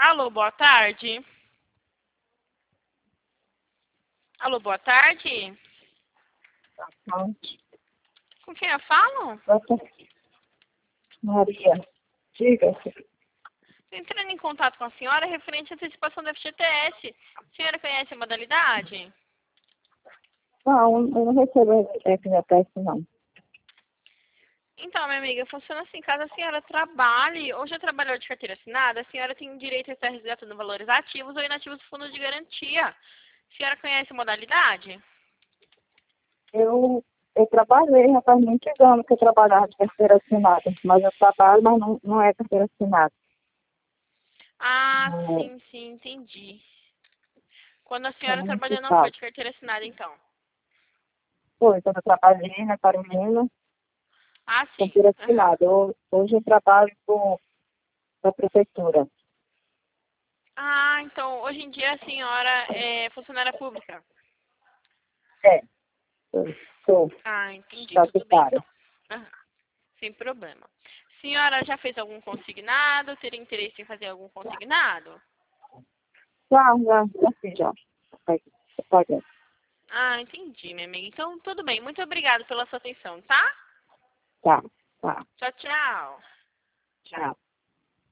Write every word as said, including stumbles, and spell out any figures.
Alô, boa tarde. Alô, boa tarde. Com quem eu falo? Maria, diga. Entrando em contato com a senhora referente à antecipação do F G T S. A senhora conhece a modalidade? Não, eu não recebo F G T S, não. Então, minha amiga, funciona assim, caso a senhora trabalhe ou já trabalhou de carteira assinada, a senhora tem direito a estar resgatando valores ativos ou inativos do fundo de garantia. A senhora conhece a modalidade? Eu, eu trabalhei, já faz muitos anos que eu trabalhava de carteira assinada, mas eu trabalho, mas não, não é carteira assinada. Ah, Não é, sim, sim, entendi. Quando a é senhora trabalhou não foi municipal. de carteira assinada, então? Foi, quando eu trabalhei na Carolina, Ah, sim. carteira Aham. assinada. Eu, hoje eu trabalho com a prefeitura. Ah, então, hoje em dia a senhora é funcionária pública. É, eu sou Ah, entendi. Tudo bem, estatutária. então. Aham. Sem problema. Senhora já fez algum consignado? Teria interesse em fazer algum consignado? Já, já, já fiz, já. Vai, pode. Ah, entendi, minha amiga. Então, tudo bem. Muito obrigada pela sua atenção, tá? Tá, tá, Tchau, tchau. tchau.